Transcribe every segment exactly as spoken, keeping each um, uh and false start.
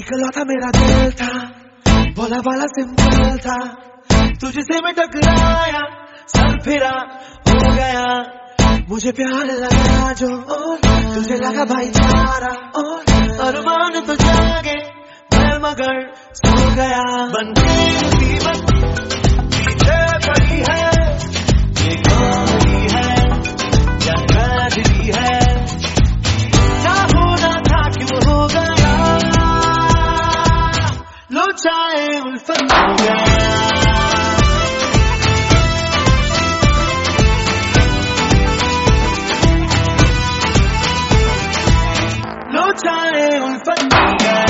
निकला था मेरा दिल था, बोला वाला सिंपल था, तुझसे मैं टकराया, सर फिरा हो गया, मुझे प्यार लगा जो तुझे लगा भाईचारा, अरमान तो जागे मैं मगर सो गया। बनके मुसीबत पीछे पड़ी है, ये कहानी है या ट्रेजेडी है, क्या होना था क्यों हो गया, लो चाहे उल्फत हो गया। चाहे उल्फत हो गया।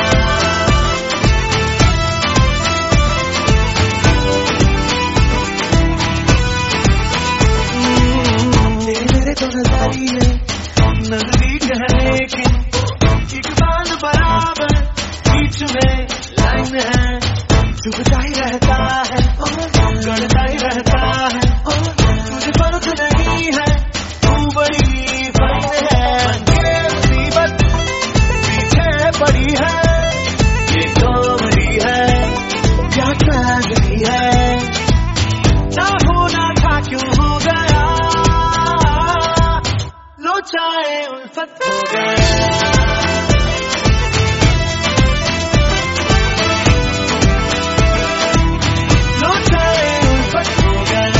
तेरे तो नजरिए नजदीक है लेकिन एक बात बराबर बीच में लाइन है, चुभता ही रहता है गड़ता ही रहता है, तुझे फर्क नहीं है तू बड़ी फाइन है। पड़ी है ये कॉमेडी है क्या ट्रेजेडी है, ना होना था क्यों हो गया, लो चाहे उल्फत हो गया। लो चाहे उल्फत हो गया।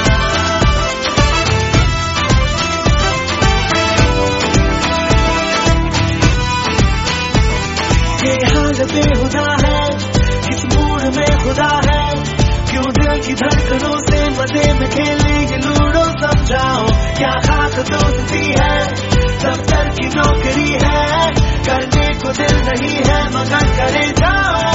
ये हाल बेहुदा है, इस मूड में खुदा है, क्यों दिल की धड़कनों से मजे में खेलने ये लूडो, समझाओ क्या खास दोस्ती है, दफ्तर की नौकरी है, करने को दिल नहीं है मगर करे जाओ।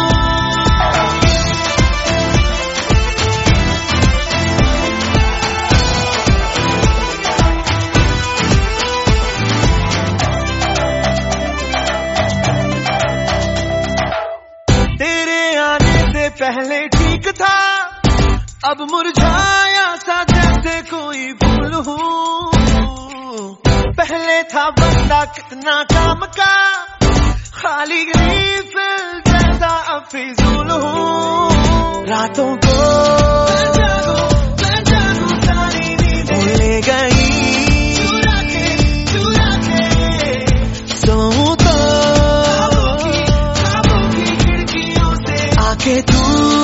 पहले ठीक था अब मुरझाया सा जैसे कोई फूल हूँ, पहले था बंदा कितना काम का, खाली रीफिल जैसा अब फिजूल हूँ। रातों को मैं जागूं, मैं जागूं सारी नींदें ले गई, चुरा के चुरा के सोऊं तो ख्वाबों की खिड़कियों से आके तू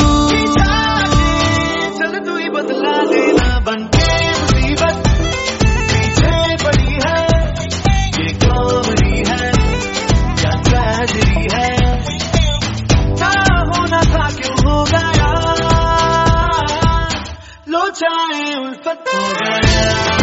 चल तू ही बदला देना। बनके मुसीबत पीछे पड़ी है, ये कॉमेडी है या ट्रेजेडी है, क्या होना था क्यों हो गया, लो चाहे उल्फत हो गया।